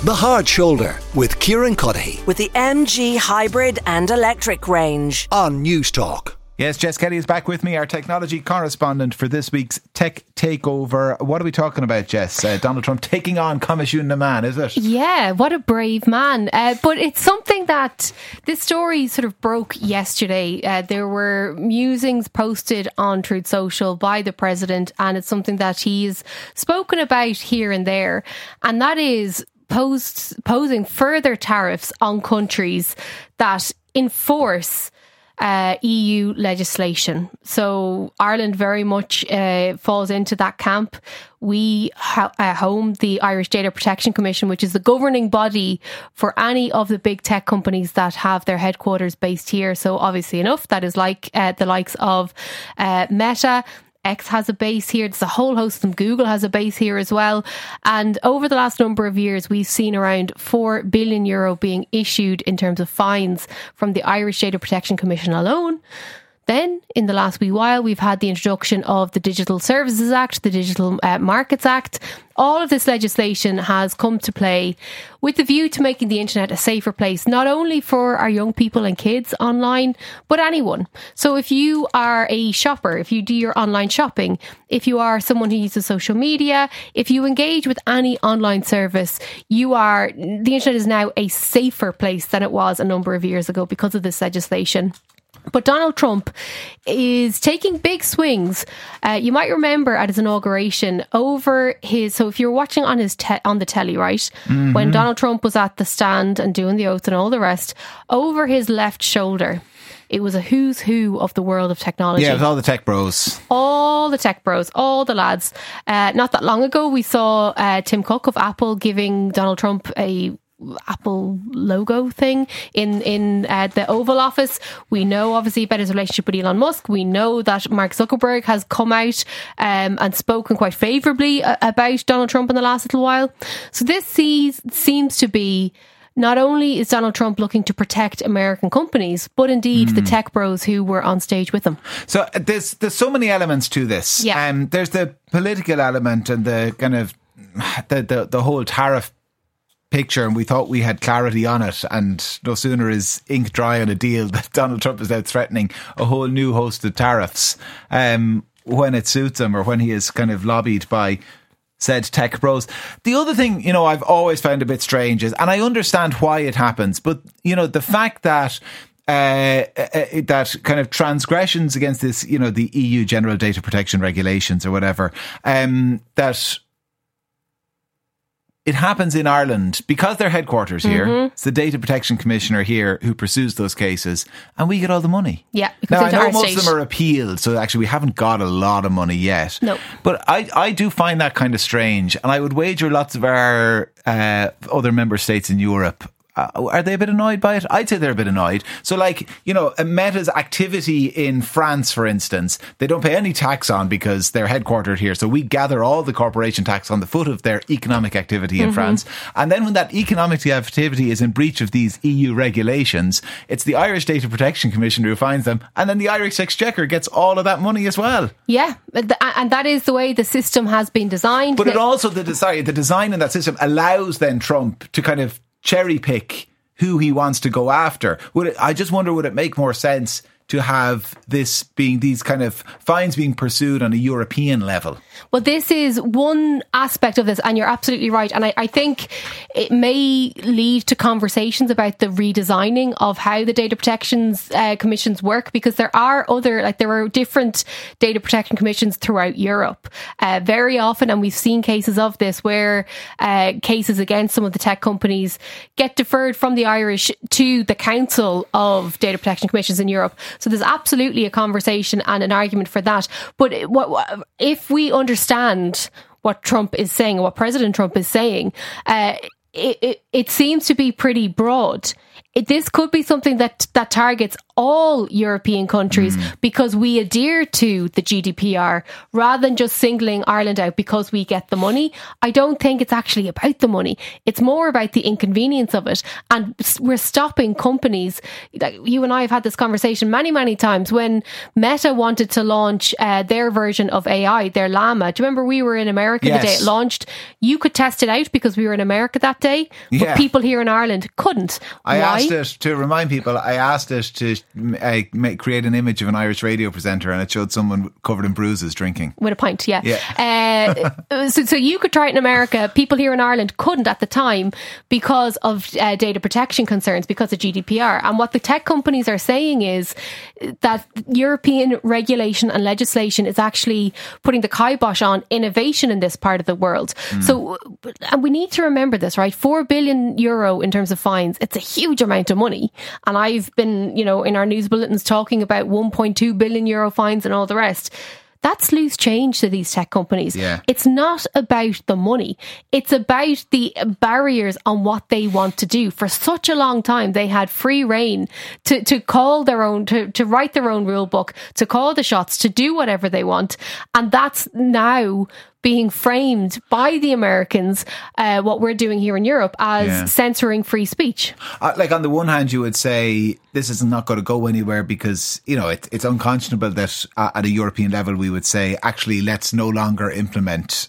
The Hard Shoulder with Kieran Cuddihy with the MG hybrid and electric range on News Talk. Yes, Jess Kelly is back with me, our technology correspondent for this week's Tech Takeover. What are we talking about, Jess? Donald Trump taking on Commission na Man, is it? Yeah, what a brave man. But it's something that this story sort of broke yesterday. There were musings posted on Truth Social by the president, and it's something that he's spoken about here and there. And that is posing further tariffs on countries that enforce EU legislation. So Ireland very much falls into that camp. We home the Irish Data Protection Commission, which is the governing body for any of the big tech companies that have their headquarters based here. So obviously enough, that is like the likes of Meta. X has a base here. There's a whole host of them. Google has a base here as well. And over the last number of years, we've seen around €4 billion being issued in terms of fines from the Irish Data Protection Commission alone. Then, in the last wee while, we've had the introduction of the Digital Services Act, the Digital Markets Act. All of this legislation has come to play with the view to making the internet a safer place, not only for our young people and kids online, but anyone. So if you are a shopper, if you do your online shopping, if you are someone who uses social media, if you engage with any online service, the internet is now a safer place than it was a number of years ago because of this legislation. But Donald Trump is taking big swings. You might remember at his inauguration so if you're watching on on the telly, right, mm-hmm. when Donald Trump was at the stand and doing the oath and all the rest, over his left shoulder, it was a who's who of the world of technology. Yeah, it was all the tech bros. All the tech bros, all the lads. Not that long ago, we saw Tim Cook of Apple giving Donald Trump a Apple logo thing in the Oval Office. We know obviously about his relationship with Elon Musk. We know that Mark Zuckerberg has come out and spoken quite favourably about Donald Trump in the last little while. So this seems to be, not only is Donald Trump looking to protect American companies, but indeed the tech bros who were on stage with him. So there's so many elements to this. Yeah. There's the political element and the kind of the whole tariff picture, and we thought we had clarity on it, and no sooner is ink dry on a deal that Donald Trump is now threatening a whole new host of tariffs when it suits him, or when he is kind of lobbied by said tech bros. The other thing, I've always found a bit strange is, and I understand why it happens, but the fact that that kind of transgressions against this, the EU General Data Protection Regulations or whatever, that it happens in Ireland because their headquarters here. Mm-hmm. It's the Data Protection Commissioner here who pursues those cases, and we get all the money. Yeah, now I know most of them are appealed, so actually we haven't got a lot of money yet. No, but I do find that kind of strange, and I would wager lots of our other member states in Europe. Are they a bit annoyed by it? I'd say they're a bit annoyed. So Meta's activity in France, for instance, they don't pay any tax on because they're headquartered here. So we gather all the corporation tax on the foot of their economic activity in France. And then when that economic activity is in breach of these EU regulations, it's the Irish Data Protection Commission who finds them. And then the Irish Exchequer gets all of that money as well. Yeah. And that is the way the system has been designed. But it also, the design in that system allows then Trump to kind of cherry pick who he wants to go after. I just wonder, would it make more sense to have this being, these kind of fines being pursued on a European level? Well, this is one aspect of this, and you're absolutely right. And I think it may lead to conversations about the redesigning of how the data protections commissions work, because there are different data protection commissions throughout Europe. Very often, and we've seen cases of this, where cases against some of the tech companies get deferred from the Irish to the Council of Data Protection Commissions in Europe. So there's absolutely a conversation and an argument for that. But if we understand what Trump is saying, or what President Trump is saying, it seems to be pretty broad this could be something that targets all European countries because we adhere to the GDPR rather than just singling Ireland out because we get the money. I don't think it's actually about the money. It's more about the inconvenience of it. And we're stopping companies. Like you and I have had this conversation many, many times when Meta wanted to launch their version of AI, their Llama. Do you remember we were in America the day it launched? You could test it out because we were in America that day, but people here in Ireland couldn't. I asked it to remind people. I asked it to create an image of an Irish radio presenter, and it showed someone covered in bruises drinking with a pint. So you could try it in America. People here in Ireland couldn't at the time because of data protection concerns, because of GDPR. And what the tech companies are saying is that European regulation and legislation is actually putting the kibosh on innovation in this part of the world. So, and we need to remember this, right? €4 billion in terms of fines. It's a huge amount of money. And I've been, in our news bulletins talking about €1.2 billion fines and all the rest. That's loose change to these tech companies. Yeah. It's not about the money. It's about the barriers on what they want to do. For such a long time, they had free reign to call their own, to write their own rule book, to call the shots, to do whatever they want. And that's now being framed by the Americans, what we're doing here in Europe, as censoring free speech. Like on the one hand, you would say this is not going to go anywhere because, it's unconscionable that at a European level we would say, actually, let's no longer implement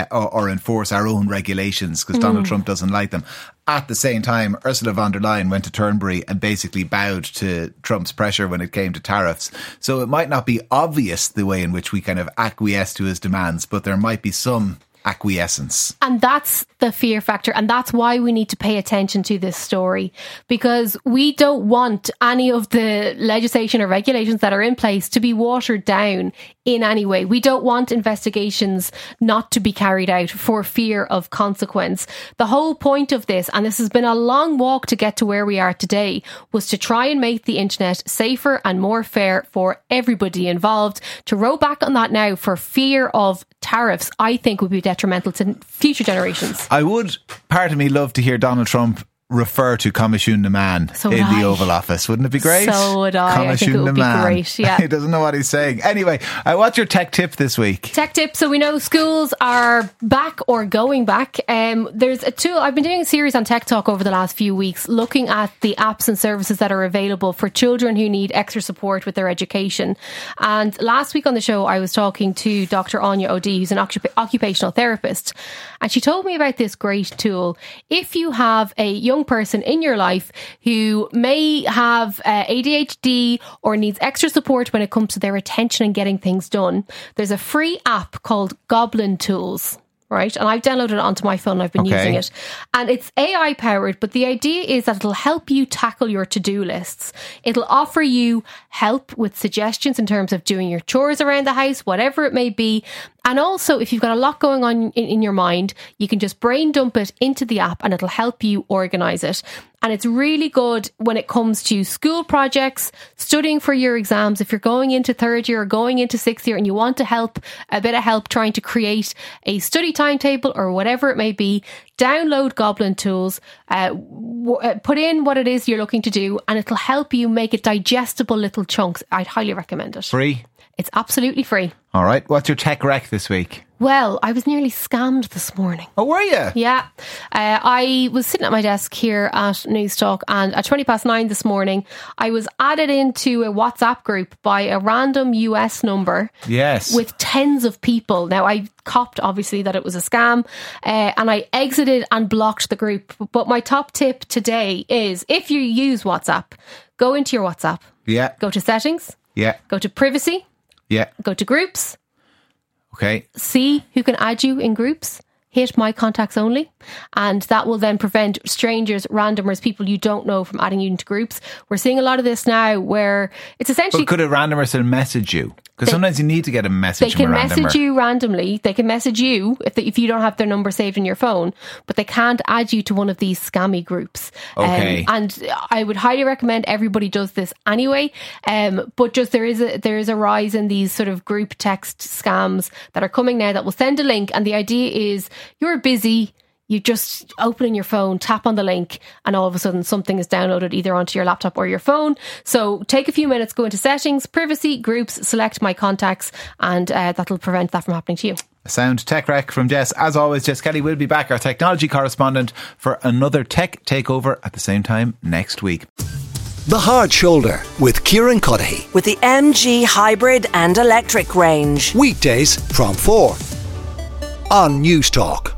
or enforce our own regulations because Donald Trump doesn't like them. At the same time, Ursula von der Leyen went to Turnberry and basically bowed to Trump's pressure when it came to tariffs. So it might not be obvious the way in which we kind of acquiesce to his demands, but there might be some acquiescence. And that's the fear factor. And that's why we need to pay attention to this story, because we don't want any of the legislation or regulations that are in place to be watered down in any way. We don't want investigations not to be carried out for fear of consequence. The whole point of this, and this has been a long walk to get to where we are today, was to try and make the internet safer and more fair for everybody involved. To row back on that now for fear of tariffs, I think would be detrimental to future generations. I would, part of me, love to hear Donald Trump refer to Comisiún na Man in the Oval Office. Wouldn't it be great? So would I. I think it would be great. Yeah. He doesn't know what he's saying. Anyway, what's your tech tip this week? Tech tip. So we know schools are back or going back. There's a tool. I've been doing a series on Tech Talk over the last few weeks, looking at the apps and services that are available for children who need extra support with their education. And last week on the show, I was talking to Dr. Anya O'Dea, who's an occupational therapist. And she told me about this great tool. If you have a young person in your life who may have ADHD or needs extra support when it comes to their attention and getting things done, there's a free app called Goblin Tools. Right. And I've downloaded it onto my phone. I've been using it. And it's AI powered. But the idea is that it'll help you tackle your to-do lists. It'll offer you help with suggestions in terms of doing your chores around the house, whatever it may be. And also, if you've got a lot going on in your mind, you can just brain dump it into the app and it'll help you organise it. And it's really good when it comes to school projects, studying for your exams. If you're going into third year or going into sixth year and you want a bit of help trying to create a study timetable or whatever it may be, download Goblin Tools, put in what it is you're looking to do, and it'll help you make it digestible little chunks. I'd highly recommend it. Free? It's absolutely free. All right. What's your tech wreck this week? Well, I was nearly scammed this morning. Oh, were you? Yeah. I was sitting at my desk here at News Talk, and at 9:20 this morning, I was added into a WhatsApp group by a random US number. Yes. With tens of people. Now, I copped, obviously, that it was a scam, and I exited and blocked the group. But my top tip today is, if you use WhatsApp, go into your WhatsApp. Yeah. Go to settings. Yeah. Go to privacy. Yeah. Go to groups. Okay. See who can add you in groups. Hit my contacts only. And that will then prevent strangers, randomers, people you don't know from adding you into groups. We're seeing a lot of this now where it's essentially... But could a randomer still message you? Because sometimes you need to get a message from a randomer. They can message you randomly. They can message you if you don't have their number saved in your phone, but they can't add you to one of these scammy groups. Okay. And I would highly recommend everybody does this anyway. But just there is a rise in these sort of group text scams that are coming now that will send a link, and the idea is you're busy. you just open your phone, tap on the link, and all of a sudden something is downloaded either onto your laptop or your phone. So take a few minutes, go into settings, privacy, groups, select my contacts, and that'll prevent that from happening to you. A sound tech rec from Jess. As always, Jess Kelly will be back, our technology correspondent, for another tech takeover at the same time next week. The Hard Shoulder with Kieran Cuddihy. With the MG hybrid and electric range. Weekdays from 4 on News Talk.